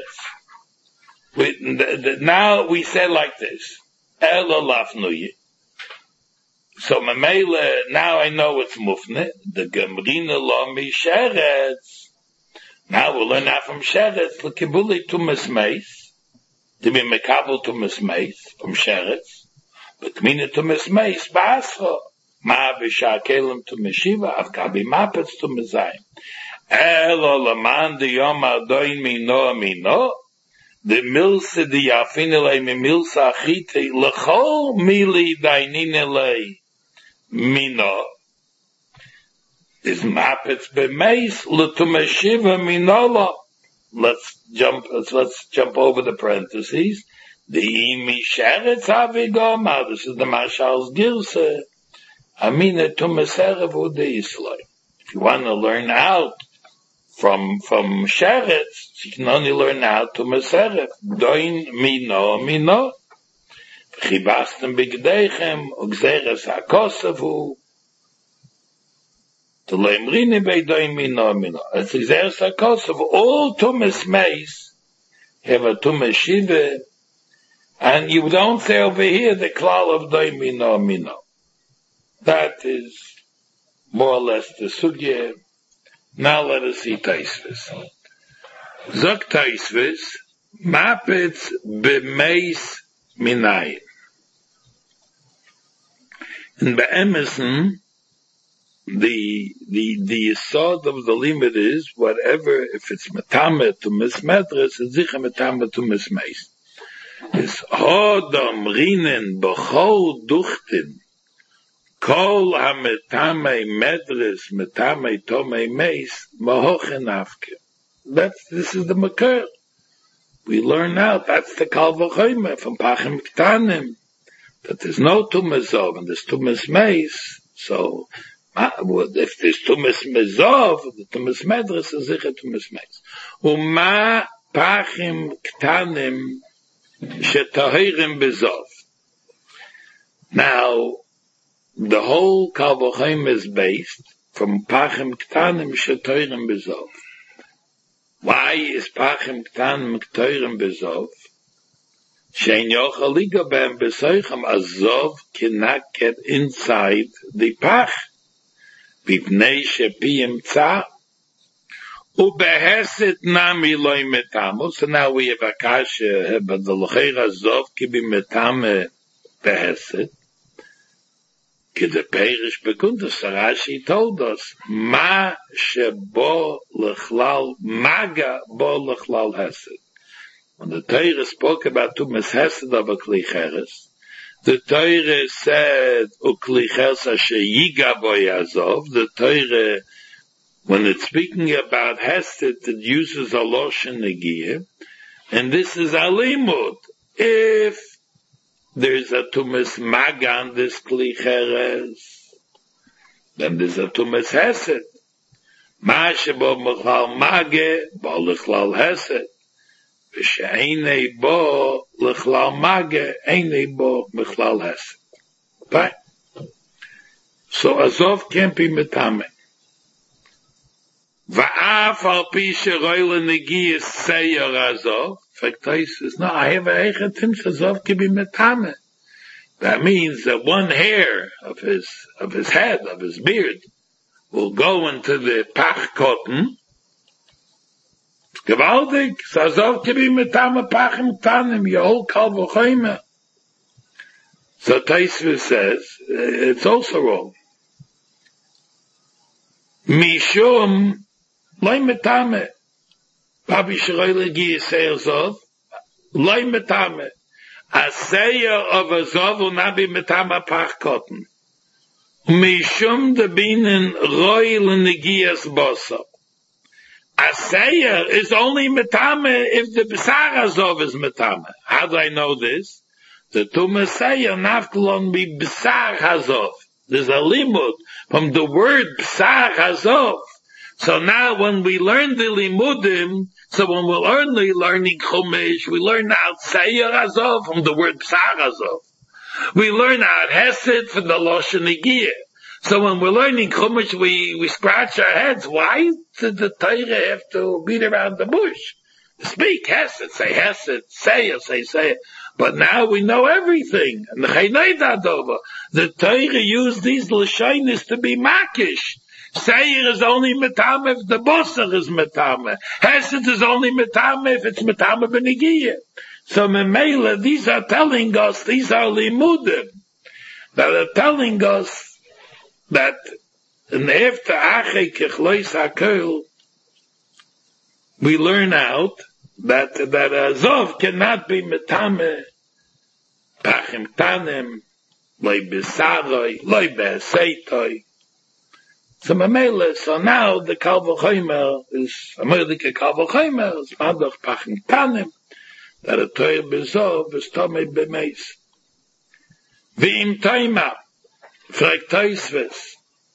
now we say like this, Ela Lafnuye. So Mamela, now I know it's Mufne, the Gamrinin law Misheretz. Now we'll learn that from Sheretz, L'kibuli Tumas Meis, to be Mekabel Tumas Meis, from Sheretz, but Kmina Tumas Meis, Basra, Ma B'Shakelim Tumas Shiva, Avkabi Mapetz Tumas Zayim. Elo Laman de Yom Adoin Mino Mino, the Milsa de Yafinele Mi Milsa Achite, L'chol Mili Daininele Mino, is Mapetz B'Meis, L'Tumas Shiva Minola. Let's jump, let's, let's jump over the parentheses. The Misheretz Avigoma, this is the Mashal's Girse. Amina Tumas Erev Udeisle. If you want to learn out from, from Sheretz, you can only learn out Tumas Erev. Doin Mino Mino. Chibastem Bigdeichem, Ugzeres HaKosavu. To Leimrini Beidoin Mino Mino. It's Ugzeres HaKosavu. All Tumas Meis have a Tumas Shiva. And you don't say over here the klal of Doin Mino Mino. That is more or less the sugya. Now let us see Taisvis. Zok Taisvis, Mapetz B'Meis Minayim. In Be'emerson, the, the, the yesod of the limit is whatever, if it's metame to mismedres, it's sicher metame to mismeis. Is Hodom Rinen B'chol Duchtin Kol ha-metame medres, metame tome meis, mahochen afke. That's, this is the makar. We learn now, that's the kal v'choyme from Pachim Ktanim, that there's no tumezov, and there's tumes meis, so, if there's tumes mezov, the tumes medres is sicher tumes meis. Uma Pachim Ktanim shetahirim bezov. Now, the whole Kal V'choyme is based from Pachim Ktanim Shetoirim Bezov. Why is Pachim Ktanim Shetoirim Bezov? Shein Yochel Liga B'hem B'soichem Azov cannot get inside the Pach. B'pnei Shepiyim Tzah. Ubeheset Nami Loi Metamo. So now we have a kasha, but the L'cheir Azov ki be Metame Beheset. The Perish Bekundas, Rashi told us, Ma shebo lechlal, maga bo lechlal hesed. When the Torah spoke about Tumas Hesed of a Klicheres, the Torah said, Ukliches asher yiga bo yazov. The Torah, when it's speaking about Hesed, it uses a Loshen Negiyah, and this is Alimut. If there's a Tumas Maga on this Klicheres, then there's a Tumas Hesed. Ma shebo lechlal mage, bo lechlal Hesed. V'she'einei bo lechlal mage, einei bo lechlal Hesed. Right? So Azov can't be metame. Va'af al pi sheroyle negiyas seyor Azov. Faktais no, I have a echatim Azov can be metame. That means that one hair of his of his head, of his beard, will go into the pach cotton. Gewaldig, so Azov can be metame pachim tanim, your whole Kal V'choyme. So Taisvis says, it's also wrong. Mishum loy metame. Papi Sheroyle Gi Azov, loy metame. A seyer of Azov will not be metame pach cotton. Mishum de binen roy l'negias bosa. A seyer is only metame if the b'sar Azov is metame. How do I know this? The Tumas seyer nafkalon be b'sar Azov. There's a limud from the word b'sar Azov. So now when we learn the limudim, so when we're only learning Chumash, we learn out Seir Azov from the word Psar Azov. We learn out Hesed from the Loshen Negiyah. So when we're learning Chumash, we, we scratch our heads. Why did the Torah have to beat around the bush? Speak Hesed, say Hesed, say it, say, say it. But now we know everything. And the The Torah used these Lashonis to be Makish. Seir is only Metame if the Bosser is Metame. Hesed is only Metame if it's Metame Benegiyah. So Memela, these are telling us, these are Limudim, that are telling us that in after Achei Kechlois HaKol, we learn out that that Azov cannot be Metame Pachim Tanim, Loi Besaroi, Loi Beseitoi. So Mamela, so now the Kal V'chomer is Amerika Kal V'chomer is Madoch Pachim Tanim, that a Torah Bezov is Tomei B'meis. V'im Toima, Frek Toisves.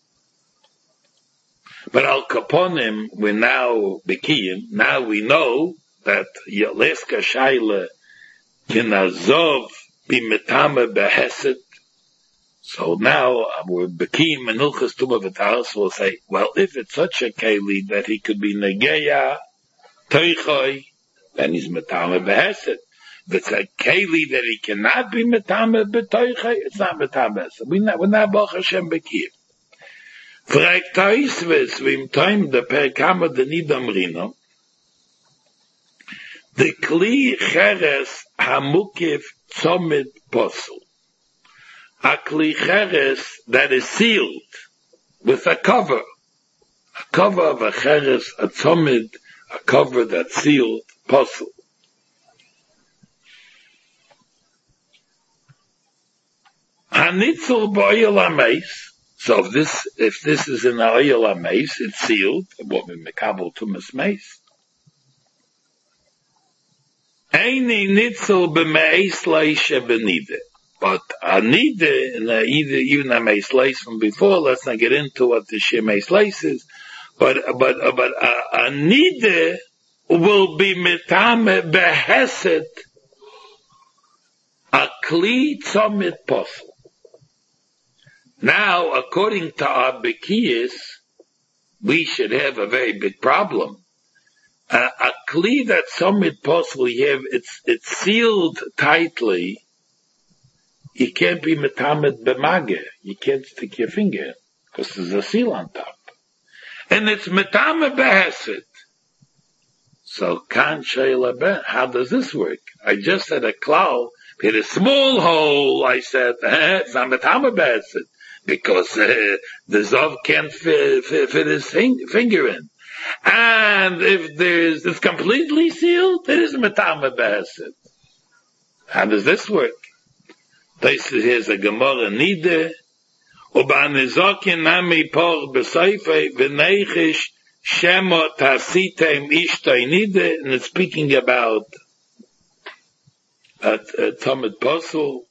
But Al Kaponim, we're now Bekiyim, now we know that Yaleska Shaila can Azov be Metame Behesed. So now we're Bekiyim and Hilchas Tumah V'Taros will say, well, if it's such a Keli that he could be Negeya, Teichoi, then he's Metame Behesed. If it's a Keli that he cannot be Metame B'Teichoi, it's not Metame Behesed. We're not, we're not Baruch Hashem Bekiyim. Fragt Taisves, vim time the Perkama de Nidamrino, the Kli Cheres Hamukiv Tzomid Posel. A Kli Cheres that is sealed with a cover. A cover of a Cheres, a Tzomid, a cover that's sealed, Posel. Hanitzel Boyel Ameis. So if this, if this is in Ayel HaMeis, it's sealed, what we mekabel tumas meis. Eini nitzel b'meis leisha b'nide. But a nide, in a, either, even a meis leis from before, let's not get into what the shemeis leis is, but, but, but a, a nide will be metame behesed, a kli tzomit posel. Now, according to our Bekiyas, we should have a very big problem. Uh, a kli that summit possibly have, it's, it's sealed tightly. You can't be metamed b'mage. You can't stick your finger in, because there's a seal on top. And it's metamed b'hesed. So, kan sheila ben, how does this work? I just said a klal, hit a small hole, I said, eh, it's not metamed b'hesed. Because uh, the Zov can't fit, fit, fit his fing- finger in. And if there's, it's completely sealed, it is Metame Behesed. How does this work? This here's a Gemara Nide, Uba Nizokin Nami Por B'Seifei V'Neichish Shemo Tasitem Ishtoi Nide, and it's speaking about at uh, Talmud Posel,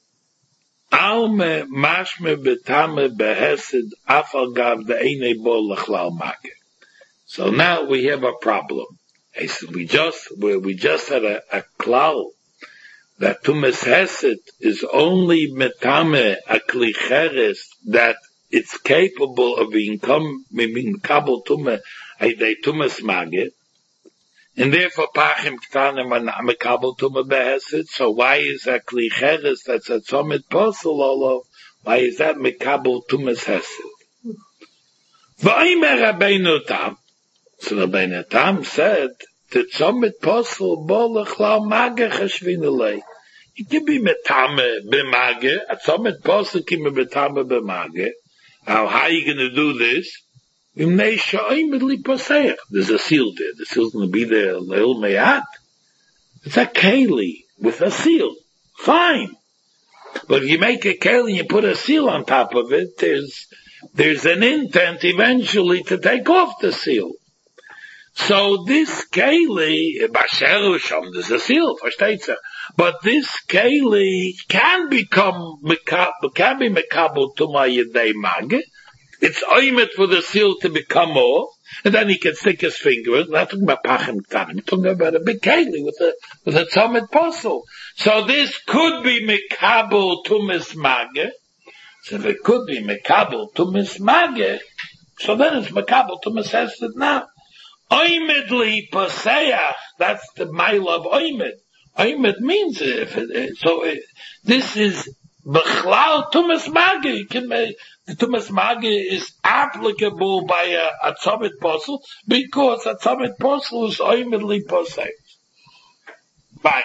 Alme mashme betame behesed afal gav de eine bol lechlal make. So now we have a problem. We just we just had a, a klal that tumas hesed is only metame a klicheres that it's capable of being come being kabel tume a de tumas magit. And therefore, Pachim Ktanim are not mekabel tumas behesed. So why is that klicheres that's a tzomit posel olo? Why is that mekabel tumas hesed? V'aymer Rabbeinu Tam. So Rabbeinu Tam said, the tzomit posel bo l'chlau mageh cheshvinulei. It can be metame b'mageh. A tzomit posel can be metame b'mageh. Now, how are you going to do this? There's a seal there. The seal's going to be there. Leil Meyat. It's a keli with a seal. Fine. But if you make a keli and you put a seal on top of it, there's, there's an intent eventually to take off the seal. So this keli, Basherusham, there's a seal, versteht ihr? But this keli can become, can be mekabel to my yedei mageh. it's oimet for the seal to become off, and then he can stick his finger in. We're not talking about pachim ktanim. We're talking about a big keli with a, with a tzomit posel. So this could be mekabel tumis mage. So if it could be mekabel tumis mage, so then it's mekabel tumis hesed now. Oimed li paseach, that's the mile of oimed. Oimed means if it, so it, this is bechlal tumis mage. You can make, the tumis mage is applicable by a, a tzomit posel because a tzomit posel is oimed li paseach. Fine.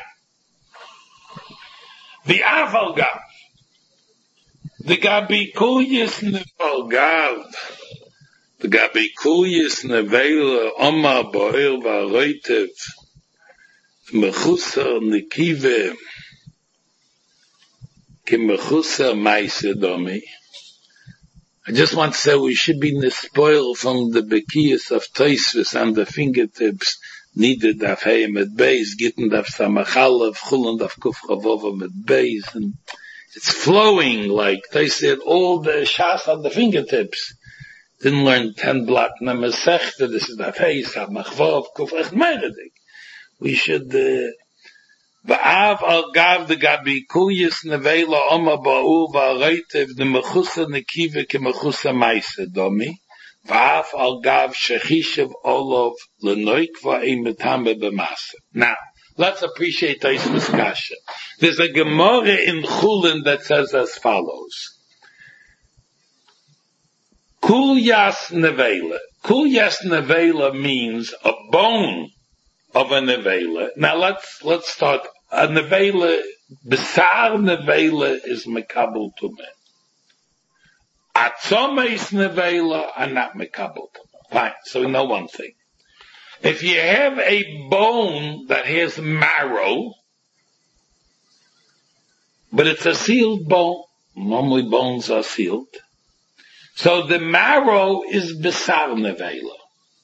The aval gav, the gabi kuyis neval gav. The gabi kuyis nevela oma bo'er v'aroitev mechusar nekive ki mechusar maise domi. I just want to say we should be nespoiled from the bekiyas of Tosfos and the fingertips needed of Hayim at Beis, Gittin of Samachalav, Chuland of Kuf Chavova at Beis, and it's flowing like they said all the Shas on the fingertips. Didn't learn ten block Namesechta, this is the face, Machvav, Kuf Ech Meredik. We should, Va'av al gav the gabi kuyis nevela oma ba'u va'areitev the mechusa nekive ke mechusa maise domi. Va'av al gav shechishev olov lenoikva imetame b'masa. Now, let's appreciate Tosfos kasha. There's a Gemara in Chulin that says as follows. Kulyas nevela. Kulyas nevela means a bone of a nevela. Now let's, let's start. A nevela, besar nevela is mekabel tumeh. Atzomes nevela are not mekabel tumeh. Fine. So we know one thing. If you have a bone that has marrow, but it's a sealed bone, normally bones are sealed, so the marrow is besar nevela.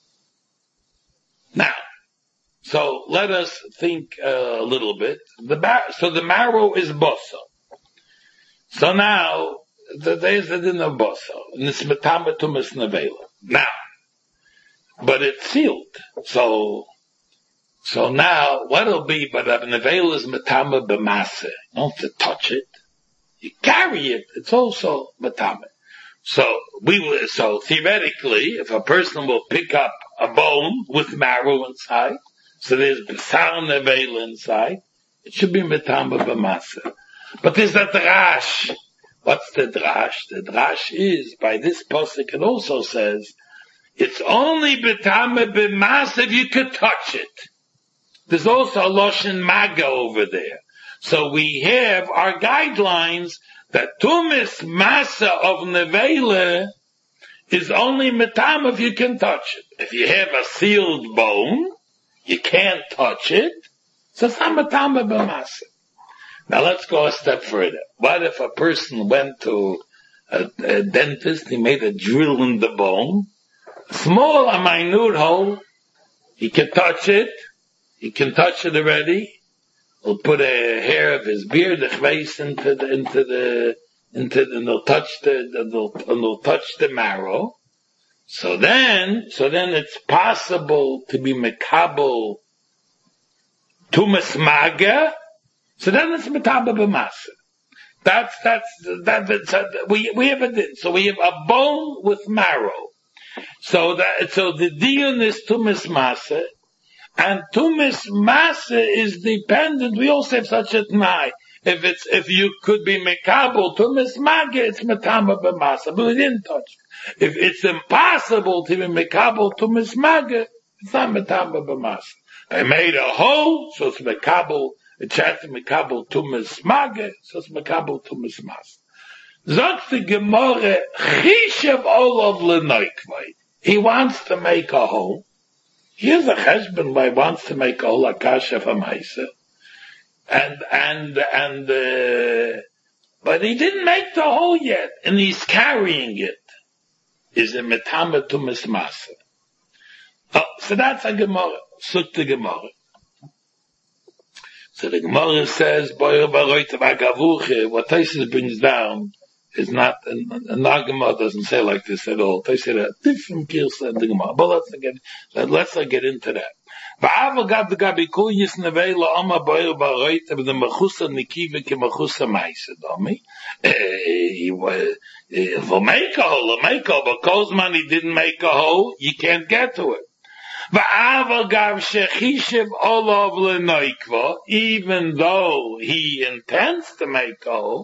Now, so let us think uh, a little bit. The bar- so the marrow is boso. So now the, there's the din of boso, and it's metame tumas nevela. Now, but it's sealed. So, so now what'll be? But a nevela is metame b'mase. You don't have to touch it. You carry it. It's also metame. So we will, so theoretically, if a person will pick up a bone with marrow inside, so there's besar nevela inside, it should be metame b'masa. But there's a drash. What's the drash? The drash is, by this pasuk it also says, it's only metame b'masa if you could touch it. There's also a loshen maga over there. So we have our guidelines that tumis masa of nevela is only metame if you can touch it. If you have a sealed bone, you can't touch it, so it's not metame b'masa. Now let's go a step further. What if a person went to a, a dentist, he made a drill in the bone, a small, a minute hole, he can touch it, he can touch it already, he'll put a hair of his beard, the chveis into the, into the, into the, and they'll touch the, they'll, and they'll touch the marrow. So then, so then it's possible to be mekabel tumas maga. So then it's metame b'masa. That's, that's, that, that's, uh, we, we have a, so we have a bone with marrow. So that, so the dion is tumas masa, and tumas masa is dependent, we also have such a t'nai. If it's, if you could be mekabel tumas maga, it's metame b'masa, but we didn't touch it. If it's impossible to be mekabel tumas maga, it's not metame b'masa. I made a hole, so it's mekabel, it's had to mekabel tumas maga, so it's mekabel tumas masa. Zot the Gemara, chishev olav lenoikvay. He wants to make a hole. Here's a husband who wants to make a hole, a kasha for Maisa. And, and, and, uh, but he didn't make the hole yet, and he's carrying it. Is it metame tumas masa? Oh, so that's a Gemara. Sukta Gemara. So the Gemara says, what Tosfos brings down, is not, and our Gemara doesn't say like this at all. They say a different Girsa in the Gemara. But let's not get, let's not get into that. Va'ava gab the gabi kul yis nevela ama boyer ba'roit of the mechusa nikiva ke mechusa ma'isa domi. He was, for make a hole, make a hole, but Kozman he didn't make a hole, you can't get to it. Va'ava gav shechishiv olav lenoikva, even though he intends to make a hole,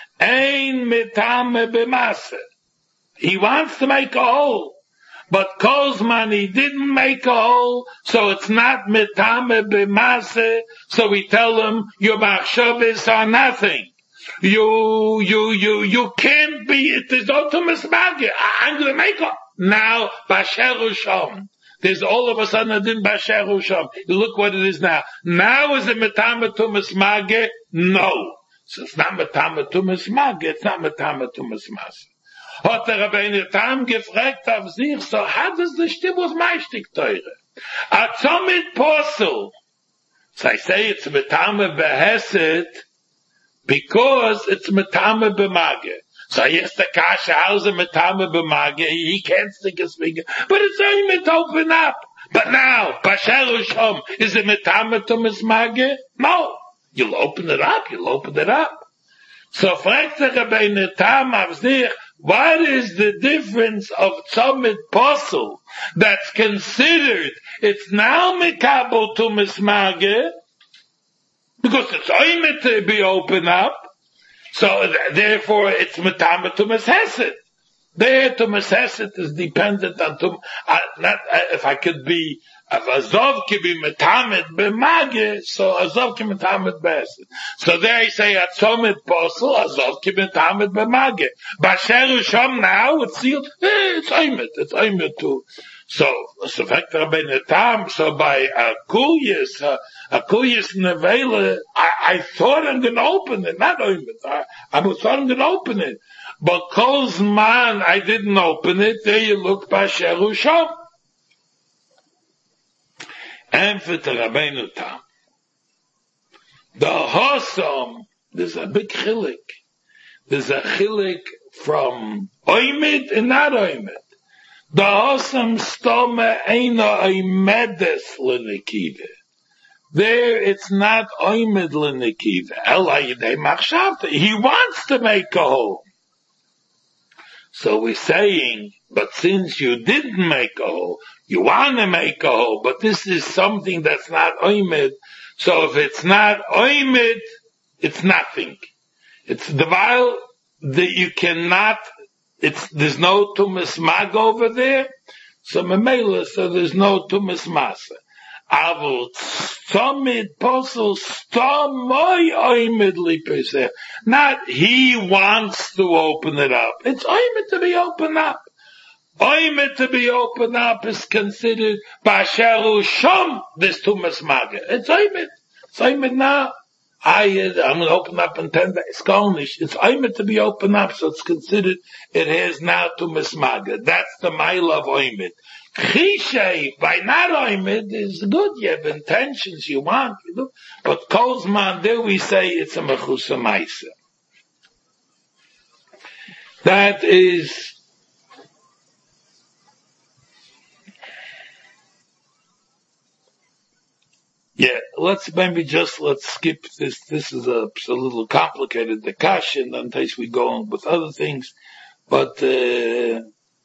ein mitame b'mase. He wants to make a hole. But Kozman, he didn't make a hole, so it's not mitame b'mase, so we tell him, your machshavos are nothing. You, you, you, you can't be, it is no tumas mageh. I'm going to make a, now, Basher Usham. There's all of a sudden a din Basher Usham. Look what it is now. Now is it mitame tumas mageh? No. So it's not mitame tumas mageh, it's not mitame tumas mase. Hat der Rabbeinu Tam gefragt auf sich, so hat es the Stibbus meistig teure. A zomit posel. So I say it's metame behesed, because it's metame b'mage. So yes, the kasha, how's it metame b'mage? He can't stick his finger, but it's only to open up. But now, Basher Usham, is it metame to mismage? No. You'll open it up, you'll open it up. So fragt der Rabbeinu Tam auf sich, what is the difference of tzomit posel that's considered it's now mikabel to mismage because it's oimit to be opened up, so th- therefore it's metame to misheset. There to misheset is dependent on to uh, not uh, if I could be if azov can be metamet b'mage, so azov can metamet b'eset. So there I say at tzomit posel azov can metamet b'mage. Basher Usham now it's sealed. Eh, it's oimit. It's oimit too. So so fact Rabbeinu Tam. So by akuyis uh, akuyis nevela, I, I thought I'm going to open it, not oimit. I, I thought I'm going to open it, but Kozman I didn't open it. There you look, Basher Usham. And for the Rabbeinu Tam, the Hossam, there's a big chilik. There's a chilik from oimid and not oimid. The Hossam stome eina oimedes l'nekive. There it's not oimid l'nekive. Ela yidei machshavta. He wants to make a hole. So we're saying, but since you didn't make a hole, you want to make a hole, but this is something that's not oimid. So if it's not oimid, it's nothing. It's the while that you cannot, it's, there's no tumas mag over there. So memela, so there's no tumas masa. Avul tzomid posel stomoy oimid lipeseh. Not he wants to open it up. It's oimid to be opened up. Oimid to be opened up is considered Basher Usham, this tumas maga. It's oimid. It's oimid now. I, I'm going to open up in ten days. It's garnish. It's oimid to be opened up, so it's considered, it has now tumas maga. That's the mile of oimid. Chishay, by not oimid, is good. You have intentions, you want, you know. But Kozman, there we say it's a mechusa maisa. That is, yeah, let's maybe just, let's skip this. This is a, a little complicated, the kash, and in case we go on with other things. But, uh,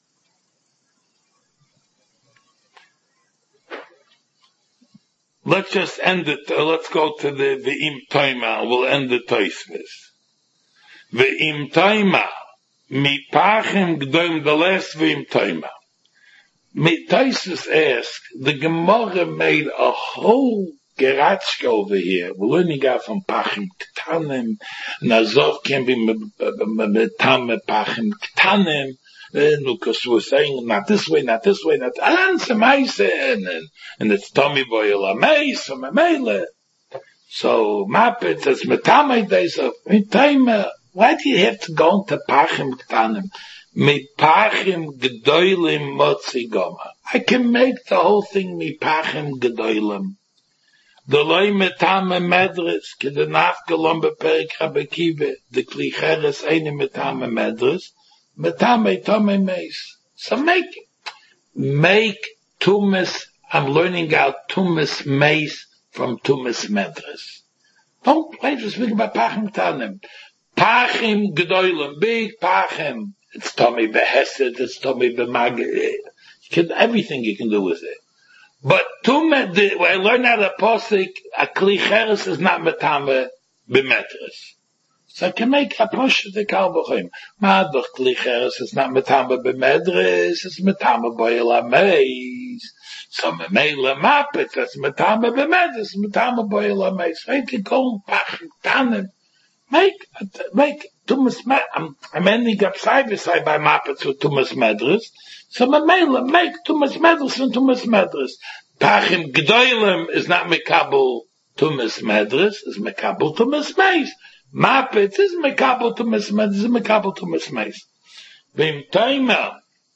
let's just end it. Uh, let's go to the Ve'im Toima. We'll end the Toisvis. Ve'im Toima. Mi Pachim Gdoim, the last Ve'im Toima. Toisvis asked, the Gemara made a whole geratschke over here. We're learning out from Pachim Ktanim. Nazov can be Metame Pachim Ktanim. Because we're saying not this way, not this way, not and and and it's Tommy Boyle Ameis from Amele. So Mapit says Metame days of Metame. Why do you have to go into Pachim Ktanim? Mi Pachim Gedolim Motzi Goma. I can make the whole thing Mi Pachim Gedolim. The loy metame medres, ke de nafgelom beperik habekive, de klicheres eine metame medres, metame tome meis. So make, make tumis, I'm learning out tumis meis from tumis medres. Don't wait to speak about pachim tanim. Pachim gedoylem, big pachim. It's Tommy behesed, it's Tommy bemag. You can, everything you can do with it. But tume, the, when I learned out of posik, a klicheres is not metame b'metres. So I can make a push the kalbochim. Madach klicheres is not metame b'metres, it's metame boyel ameis. So memele mapet, that's metame b'metres, metame boyel ameis. I can call pachim tanim. Make, make, tumas, I'm, I'm ending up side by side by mapets with tumas medres. So memele, make tumas medres and tumas medres. Pachim gdoilem is not mekabel tumas medres, is mekabel tumas meis. Mapets is mekabel tumas medres, is mekabel tumas meis. Vim toimel,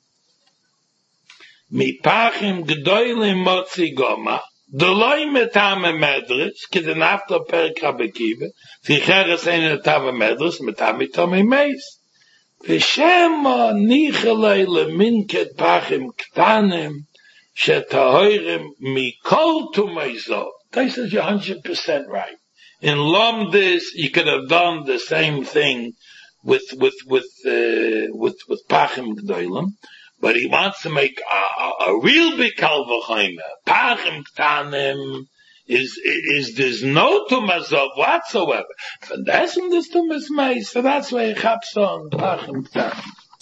mi pachim gdoilem motzi goma, Doloi metame medres, kiden after perik habekive, ficheres eine metame medres, metame tome meis. V'shema nichelei leminket pachim ktanim, shetahoirem mikol tumeizo. This is one hundred percent right. In Lomdis, you could have done the same thing with, with, with, uh, with, with pachim gdoilem. But he wants to make a, a, a real big kalvachoyme. Pachim ktanim is, is, there's no tumazov whatsoever. So that's when this tumas meis. So that's why he chaps on pachim ktanim.